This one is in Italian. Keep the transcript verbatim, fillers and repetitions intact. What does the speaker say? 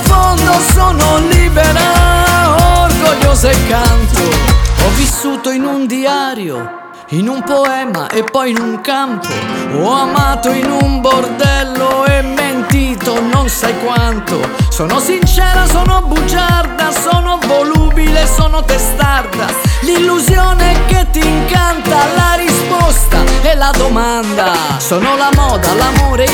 fondo sono libera, orgogliosa e canto. Ho vissuto in un diario, in un poema e poi in un campo. Ho amato in un bordello e mentito non sai quanto. Sono sincera, sono bugiarda, sono volubile, sono testarda. L'illusione che ti incanta, la risposta e la domanda. Sono la moda, l'amore,